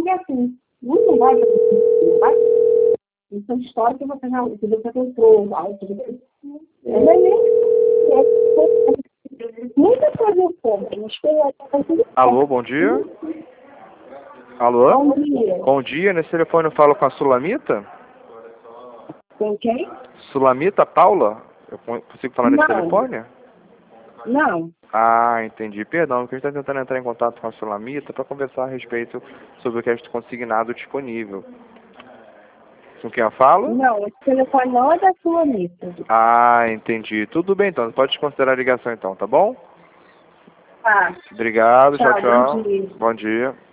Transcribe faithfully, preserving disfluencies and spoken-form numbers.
porque assim, não vai para não vai. Isso é história que você já que você comprou, não é nem muita coisa eu compro, mas foi Alô, bom dia. Alô? Bom dia. Bom dia, nesse telefone eu falo com a Sulamita? Com quem? Sulamita Paula? Eu consigo falar nesse Não. telefone? Não. Ah, entendi. Perdão, porque a gente está tentando entrar em contato com a Sulamita para conversar a respeito sobre o que é consignado disponível. Com quem eu falo? Não, esse telefone não é da sua lista. Ah, entendi. Tudo bem então, pode considerar a ligação então, tá bom? Tá. Obrigado, tchau, Tchau, tchau. bom dia. Bom dia.